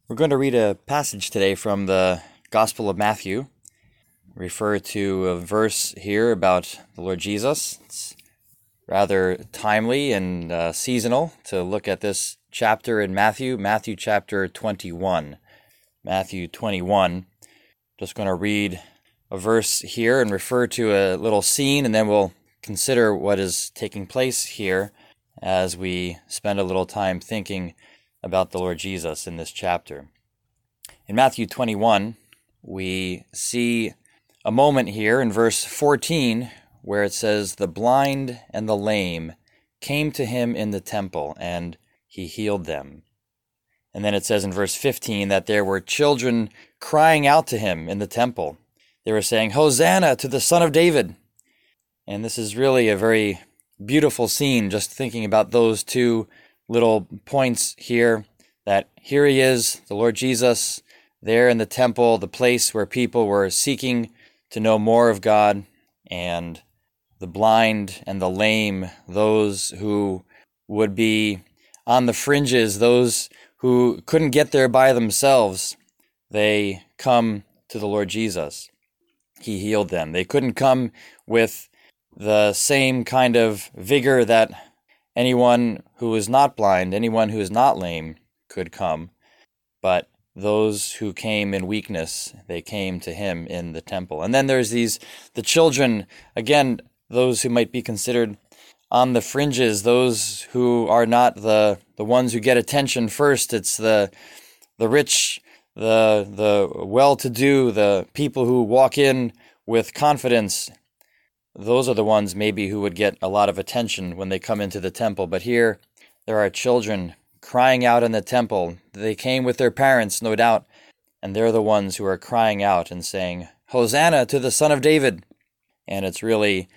We're going to read a passage today from the Gospel of Matthew. Refer to a verse here about the Lord Jesus. It's rather timely and seasonal to look at this chapter in Matthew chapter 21. Matthew 21. Just going to read a verse here and refer to a little scene, and then we'll consider what is taking place here as we spend a little time thinking about the Lord Jesus in this chapter. In Matthew 21, we see a moment here in verse 14 where it says, "The blind and the lame came to him in the temple, and he healed them." And then it says in verse 15 that there were children crying out to him in the temple. They were saying, "Hosanna to the Son of David." And this is really a very beautiful scene, just thinking about those two little points here, that here he is, the Lord Jesus, there in the temple, the place where people were seeking to know more of God, and the blind and the lame, those who would be on the fringes, those who couldn't get there by themselves, they come to the Lord Jesus. He healed them. They couldn't come with the same kind of vigor that anyone who is not blind, anyone who is not lame could come, but those who came in weakness, they came to him in the temple. And then there's the children, again, those who might be considered on the fringes, those who are not the ones who get attention first. It's the rich, the well-to-do, the people who walk in with confidence. Those are the ones maybe who would get a lot of attention when they come into the temple. But here there are children crying out in the temple. They came with their parents, no doubt, and they're the ones who are crying out and saying, "Hosanna to the Son of David." And it's really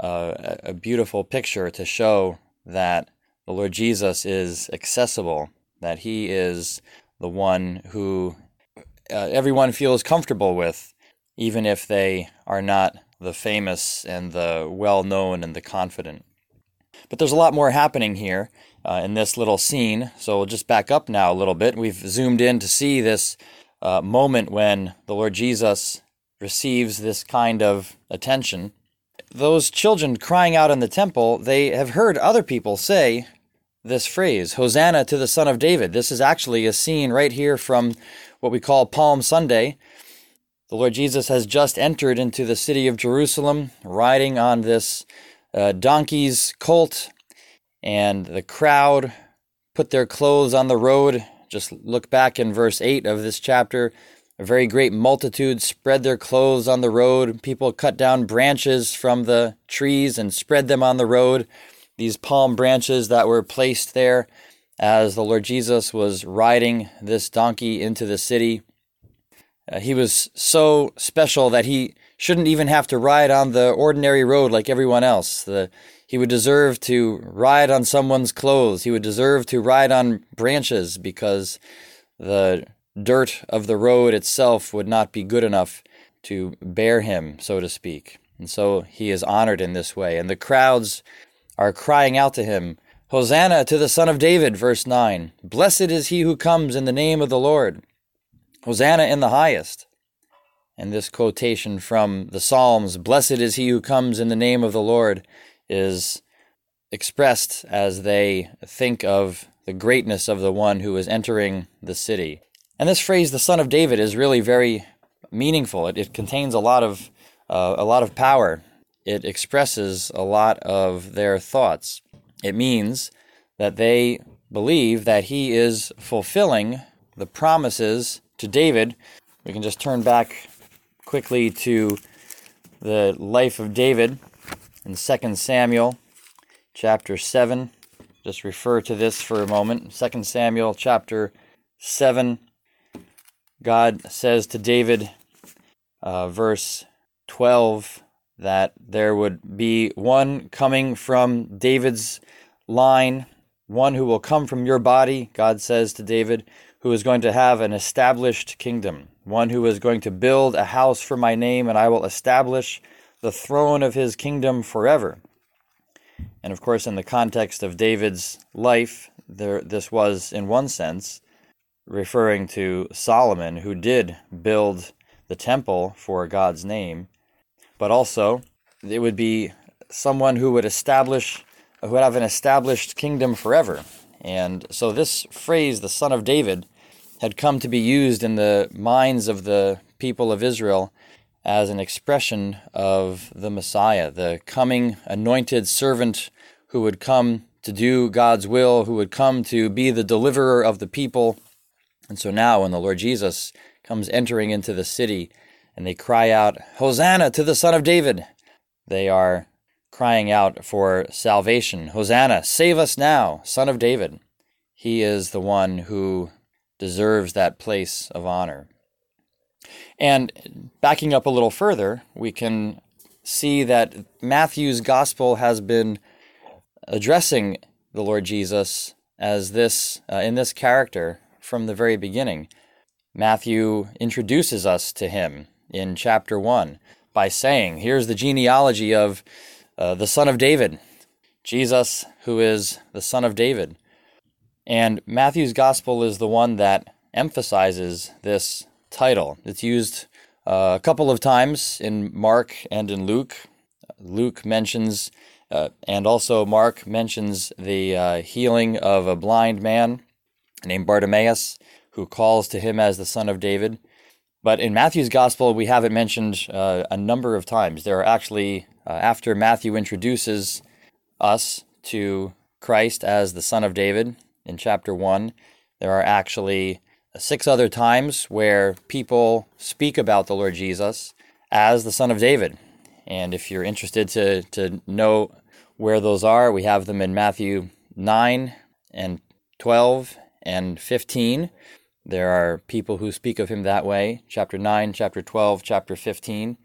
a beautiful picture to show that the Lord Jesus is accessible, that he is the one who everyone feels comfortable with, even if they are not the famous and the well-known and the confident. But there's a lot more happening here in this little scene, so we'll just back up now a little bit. We've zoomed in to see this moment when the Lord Jesus receives this kind of attention. Those children crying out in the temple, they have heard other people say this phrase, "Hosanna to the Son of David." This is actually a scene right here from what we call Palm Sunday. The Lord Jesus has just entered into the city of Jerusalem, riding on this donkey's colt, and the crowd put their clothes on the road. Just look back in verse 8 of this chapter. A very great multitude spread their clothes on the road. People cut down branches from the trees and spread them on the road. These palm branches that were placed there as the Lord Jesus was riding this donkey into the city. He was so special that he shouldn't even have to ride on the ordinary road like everyone else. He would deserve to ride on someone's clothes. He would deserve to ride on branches because the dirt of the road itself would not be good enough to bear him, so to speak. And so he is honored in this way. And the crowds are crying out to him, "Hosanna to the Son of David," verse 9. "Blessed is he who comes in the name of the Lord. Hosanna in the highest." And this quotation from the Psalms, "Blessed is he who comes in the name of the Lord," is expressed as they think of the greatness of the one who is entering the city. And this phrase, "the Son of David," is really very meaningful. It contains a lot of power. It expresses a lot of their thoughts. It means that they believe that he is fulfilling the promises to David. We can just turn back quickly to the life of David in 2 Samuel chapter 7. Just refer to this for a moment. 2 Samuel chapter 7. God says to David, verse 12, that there would be one coming from David's line, one who will come from your body, God says to David, who is going to have an established kingdom, one who is going to build a house for my name, and I will establish the throne of his kingdom forever. And of course, in the context of David's life, this was, in one sense, referring to Solomon, who did build the temple for God's name, but also it would be someone who would have an established kingdom forever. And so this phrase, the Son of David, had come to be used in the minds of the people of Israel as an expression of the Messiah, the coming anointed servant who would come to do God's will, who would come to be the deliverer of the people. And so now when the Lord Jesus comes entering into the city and they cry out, "Hosanna to the Son of David," they are crying out for salvation. Hosanna, save us now, Son of David. He is the one who deserves that place of honor. And backing up a little further, we can see that Matthew's gospel has been addressing the Lord Jesus as this in this character from the very beginning. Matthew introduces us to him in chapter 1 by saying, here's the genealogy of the Son of David, Jesus, who is the Son of David. And Matthew's gospel is the one that emphasizes this title. It's used a couple of times in Mark and in Luke. Luke mentions, and also Mark mentions the healing of a blind man named Bartimaeus, who calls to him as the Son of David. But in Matthew's gospel, we have it mentioned a number of times. There are actually, after Matthew introduces us to Christ as the Son of David in chapter 1, there are actually 6 other times where people speak about the Lord Jesus as the Son of David. And if you're interested to know where those are, we have them in Matthew 9 and 12 and 15. There are people who speak of him that way, chapter 9, chapter 12, chapter 15.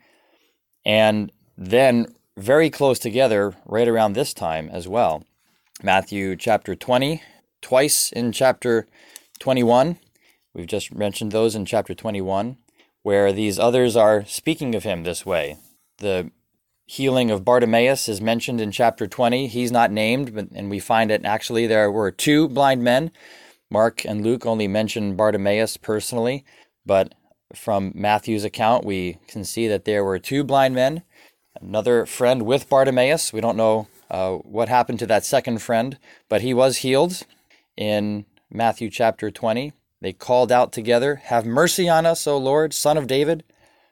And then very close together, right around this time as well, Matthew chapter 20, twice in chapter 21. We've just mentioned those in chapter 21, where these others are speaking of him this way. The healing of Bartimaeus is mentioned in chapter 20. He's not named, and we find it actually there were 2 blind men. Mark and Luke only mention Bartimaeus personally, but from Matthew's account, we can see that there were 2 blind men, another friend with Bartimaeus. We don't know what happened to that second friend, but he was healed in Matthew chapter 20. They called out together, "Have mercy on us, O Lord, Son of David."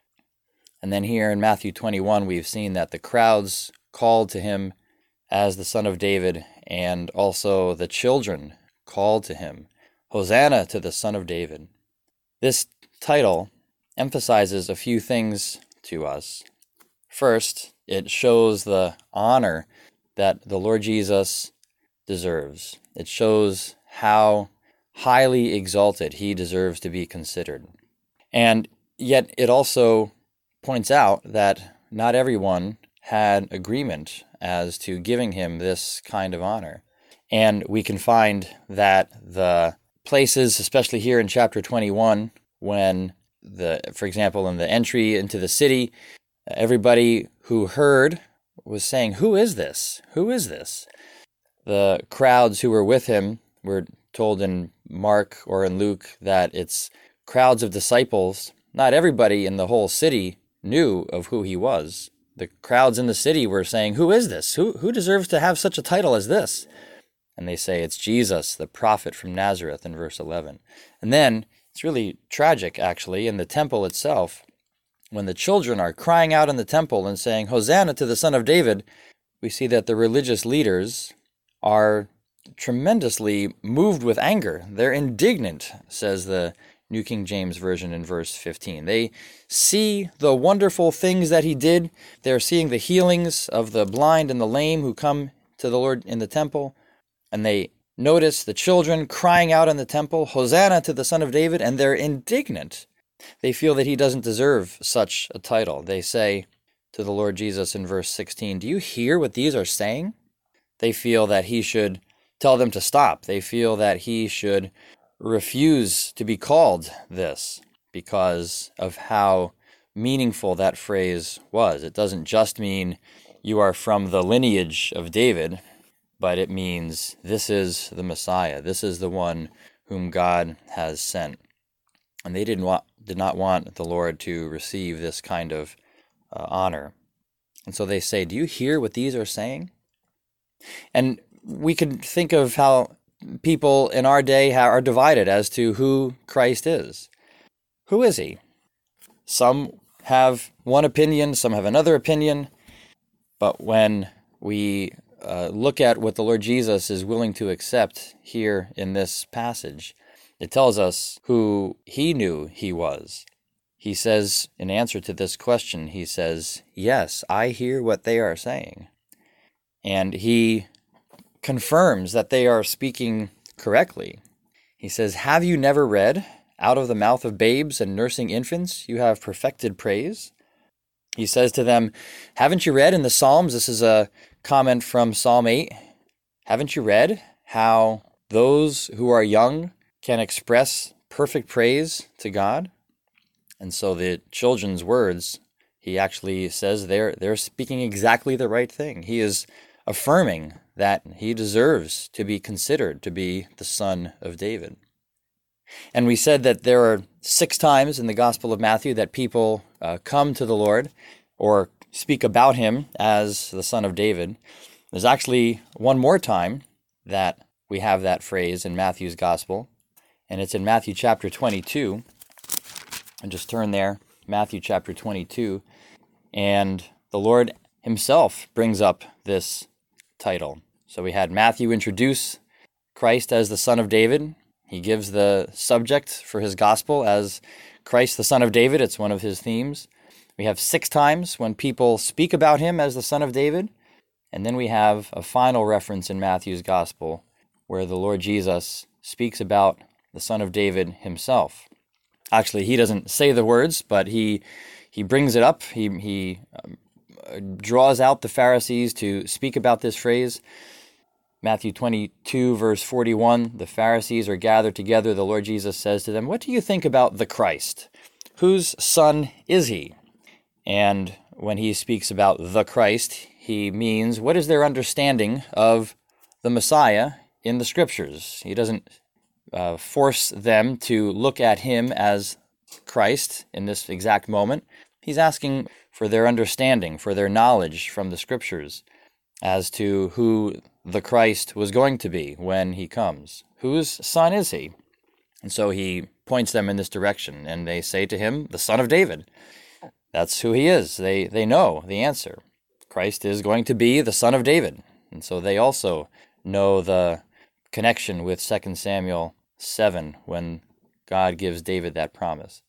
And then here in Matthew 21, we've seen that the crowds called to him as the Son of David, and also the children called to him, "Hosanna to the Son of David." This title emphasizes a few things to us. First, it shows the honor that the Lord Jesus deserves. It shows how highly exalted he deserves to be considered. And yet it also points out that not everyone had agreement as to giving him this kind of honor. And we can find that the places, especially here in chapter 21, when for example, in the entry into the city, everybody who heard was saying, "Who is this? Who is this?" The crowds who were with him were told in Mark or in Luke that it's crowds of disciples. Not everybody in the whole city knew of who he was. The crowds in the city were saying, "Who is this? Who deserves to have such a title as this?" And they say it's Jesus, the prophet from Nazareth, in verse 11. And then it's really tragic, actually, in the temple itself. When the children are crying out in the temple and saying, "Hosanna to the Son of David," we see that the religious leaders are tremendously moved with anger. They're indignant, says the New King James Version in verse 15. They see the wonderful things that he did. They're seeing the healings of the blind and the lame who come to the Lord in the temple. And they notice the children crying out in the temple, "Hosanna to the Son of David," and they're indignant. They feel that he doesn't deserve such a title. They say to the Lord Jesus in verse 16, "Do you hear what these are saying?" They feel that he should tell them to stop. They feel that he should refuse to be called this because of how meaningful that phrase was. It doesn't just mean you are from the lineage of David, but it means this is the Messiah. This is the one whom God has sent. And they did not want the Lord to receive this kind of honor. And so they say, do you hear what these are saying? And we could think of how people in our day are divided as to who Christ is. Who is he? Some have one opinion, some have another opinion. But when we look at what the Lord Jesus is willing to accept here in this passage, it tells us who he knew he was. He says, in answer to this question, he says, yes, I hear what they are saying. And he confirms that they are speaking correctly. He says, have you never read, out of the mouth of babes and nursing infants you have perfected praise? He says to them, haven't you read in the Psalms, this is a comment from Psalm 8, haven't you read how those who are young can express perfect praise to God? And so the children's words, he actually says they're speaking exactly the right thing. He is affirming that he deserves to be considered to be the son of David. And we said that there are 6 times in the Gospel of Matthew that people come to the Lord or speak about him as the son of David. There's actually one more time that we have that phrase in Matthew's Gospel, and it's in Matthew chapter 22. And just turn there, Matthew chapter 22, and the Lord himself brings up this title. So we had Matthew introduce Christ as the son of David. He gives the subject for his gospel as Christ the son of David. It's one of his themes. We have 6 times when people speak about him as the son of David. And then we have a final reference in Matthew's gospel where the Lord Jesus speaks about the son of David himself. Actually, he doesn't say the words, but he brings it up. He draws out the Pharisees to speak about this phrase. Matthew 22, verse 41, the Pharisees are gathered together. The Lord Jesus says to them, what do you think about the Christ? Whose son is he? And when he speaks about the Christ, he means, what is their understanding of the Messiah in the Scriptures? He doesn't force them to look at him as Christ in this exact moment. He's asking for their understanding, for their knowledge from the Scriptures as to who the Christ was going to be when he comes. Whose son is he? And so he points them in this direction, and they say to him, the son of David. That's who he is. They know the answer. Christ is going to be the son of David. And so they also know the connection with 2 Samuel 7 when God gives David that promise.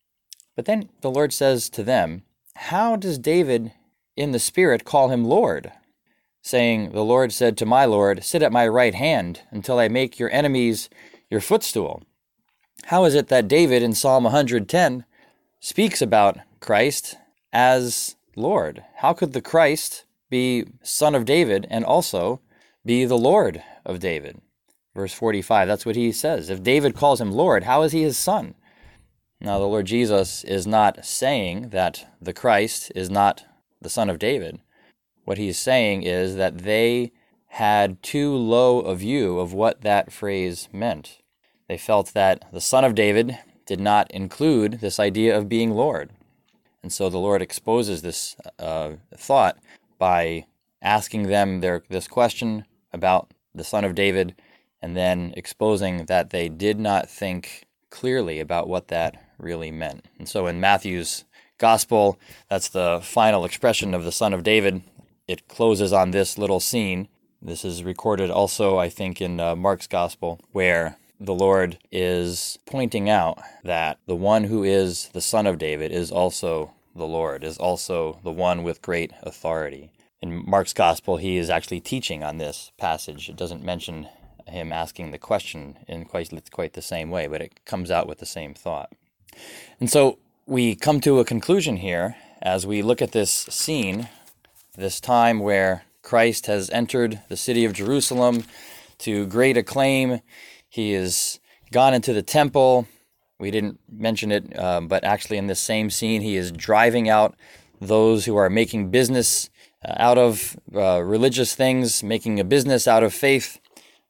But then the Lord says to them, how does David in the Spirit call him Lord? Saying, the Lord said to my Lord, sit at my right hand until I make your enemies your footstool. How is it that David in Psalm 110 speaks about Christ as Lord? How could the Christ be son of David and also be the Lord of David? Verse 45, that's what he says. If David calls him Lord, how is he his son? Now, the Lord Jesus is not saying that the Christ is not the son of David. What he's saying is that they had too low a view of what that phrase meant. They felt that the son of David did not include this idea of being Lord. And so the Lord exposes this thought by asking them this question about the son of David, and then exposing that they did not think clearly about what that really meant. And so in Matthew's gospel, that's the final expression of the son of David. It closes on this little scene. This is recorded also, I think, in Mark's gospel, where the Lord is pointing out that the one who is the son of David is also the Lord, is also the one with great authority. In Mark's gospel, he is actually teaching on this passage. It doesn't mention him asking the question in quite the same way, but it comes out with the same thought. And so we come to a conclusion here as we look at this scene, this time where Christ has entered the city of Jerusalem to great acclaim. He has gone into the temple. We didn't mention it, but actually in this same scene, he is driving out those who are making business out of religious things, making a business out of faith.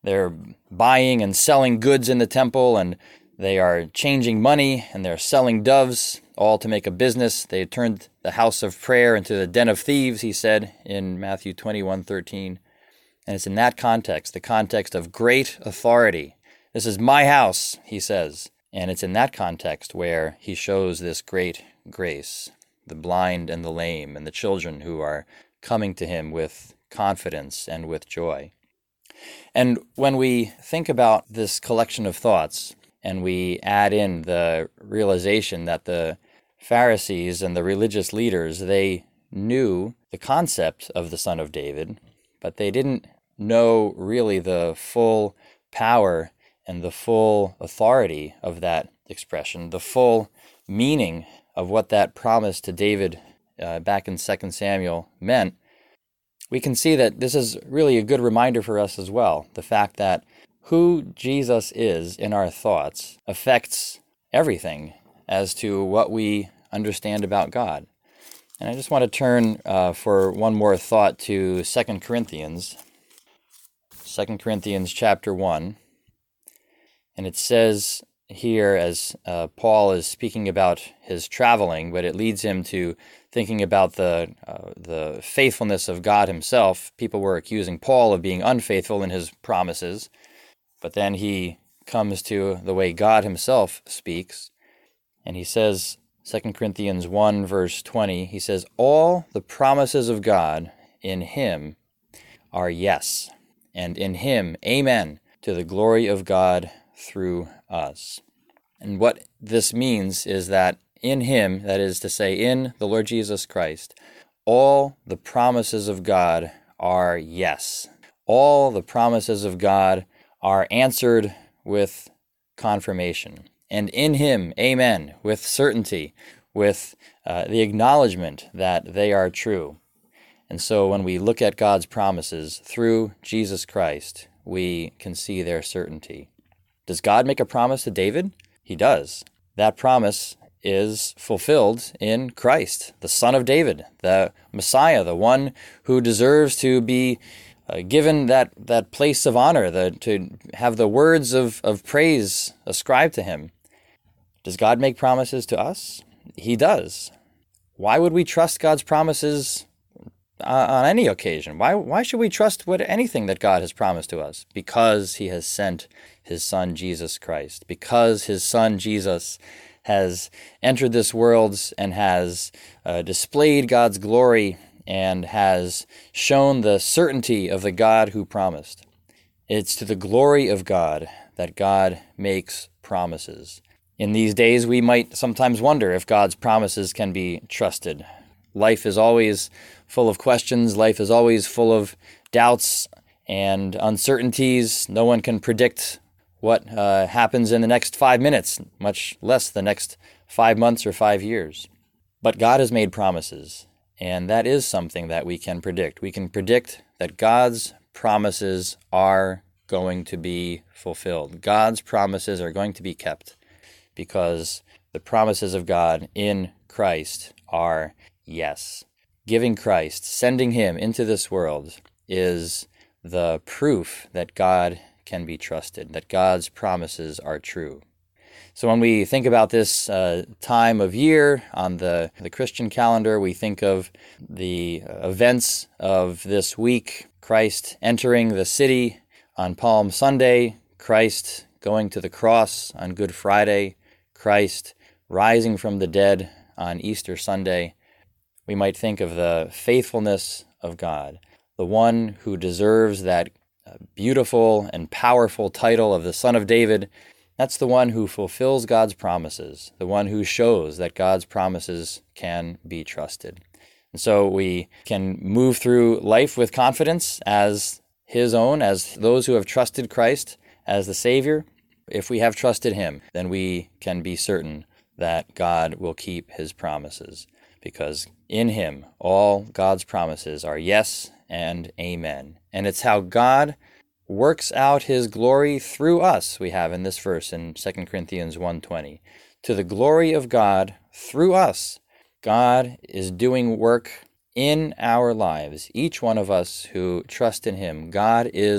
They're buying and selling goods in the temple, and they are changing money, and they're selling doves, all to make a business. They turned the house of prayer into the den of thieves, he said in Matthew 21:13. And it's in that context, the context of great authority. This is my house, he says. And it's in that context where he shows this great grace, the blind and the lame and the children who are coming to him with confidence and with joy. And when we think about this collection of thoughts, and we add in the realization that the Pharisees and the religious leaders, they knew the concept of the Son of David, but they didn't know really the full power and the full authority of that expression, the full meaning of what that promise to David back in 2 Samuel meant. We can see that this is really a good reminder for us as well. The fact that who Jesus is in our thoughts affects everything as to what we understand about God. And I just want to turn for one more thought to 2 Corinthians. 2 Corinthians chapter 1. And it says here, as Paul is speaking about his traveling, but it leads him to thinking about the faithfulness of God himself. People were accusing Paul of being unfaithful in his promises, but then he comes to the way God himself speaks, and he says, 2 Corinthians 1, verse 20, he says, "All the promises of God in him are yes, and in him, amen, to the glory of God through us." And what this means is that in him, that is to say, in the Lord Jesus Christ, all the promises of God are yes. All the promises of God are answered with confirmation. And in him, amen, with certainty, with the acknowledgement that they are true. And so when we look at God's promises through Jesus Christ, we can see their certainty. Does God make a promise to David? He does. That promise is fulfilled in Christ, the Son of David, the Messiah, the one who deserves to be given that place of honor, to have the words of praise ascribed to him. Does God make promises to us? He does. Why would we trust God's promises on any occasion? Why should we trust anything that God has promised to us? Because he has sent his Son, Jesus Christ. Because his Son, Jesus, has entered this world and has displayed God's glory and has shown the certainty of the God who promised. It's to the glory of God that God makes promises. In these days, we might sometimes wonder if God's promises can be trusted. Life is always full of questions. Life is always full of doubts and uncertainties. No one can predict what happens in the next 5 minutes, much less the next 5 months or 5 years. But God has made promises, and that is something that we can predict. We can predict that God's promises are going to be fulfilled. God's promises are going to be kept because the promises of God in Christ are yes. Giving Christ, sending him into this world is the proof that God can be trusted, that God's promises are true. So when we think about this time of year on the Christian calendar, we think of the events of this week, Christ entering the city on Palm Sunday, Christ going to the cross on Good Friday, Christ rising from the dead on Easter Sunday. We might think of the faithfulness of God, the one who deserves that beautiful and powerful title of the Son of David. That's the one who fulfills God's promises, the one who shows that God's promises can be trusted. And so we can move through life with confidence as his own, as those who have trusted Christ as the Savior. If we have trusted him, then we can be certain that God will keep his promises, because in him all God's promises are yes and amen. And it's how God works out his glory through us, we have in this verse in 2 Corinthians 1:20. To the glory of God through us, God is doing work in our lives. Each one of us who trust in him, God is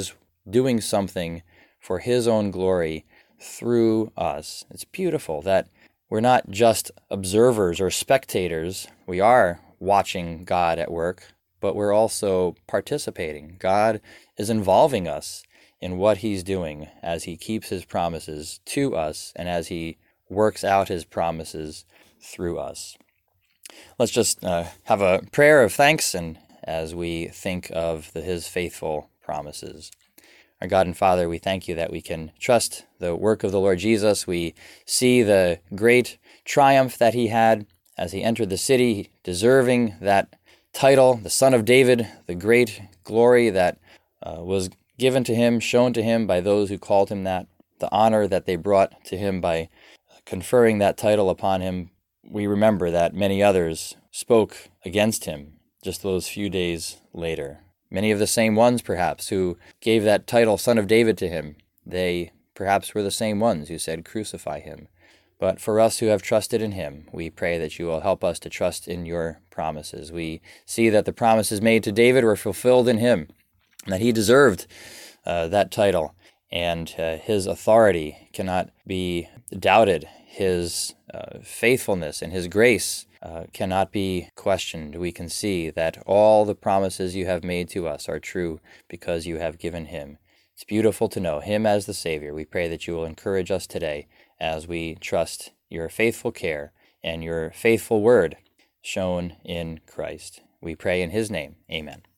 doing something for his own glory through us. It's beautiful that we're not just observers or spectators. We are watching God at work, but we're also participating. God is involving us in what he's doing as he keeps his promises to us and as he works out his promises through us. Let's just have a prayer of thanks and as we think of his faithful promises. Our God and Father, we thank you that we can trust the work of the Lord Jesus. We see the great triumph that he had as he entered the city, deserving that title, the Son of David, the great glory that was given to him, shown to him by those who called him that, the honor that they brought to him by conferring that title upon him. We remember that many others spoke against him just those few days later. Many of the same ones, perhaps, who gave that title, Son of David, to him, they perhaps were the same ones who said, crucify him. But for us who have trusted in him, we pray that you will help us to trust in your promises. We see that the promises made to David were fulfilled in him, that he deserved that title, and his authority cannot be doubted. His faithfulness and his grace cannot be questioned. We can see that all the promises you have made to us are true because you have given him. It's beautiful to know him as the Savior. We pray that you will encourage us today as we trust your faithful care and your faithful word shown in Christ. We pray in his name. Amen.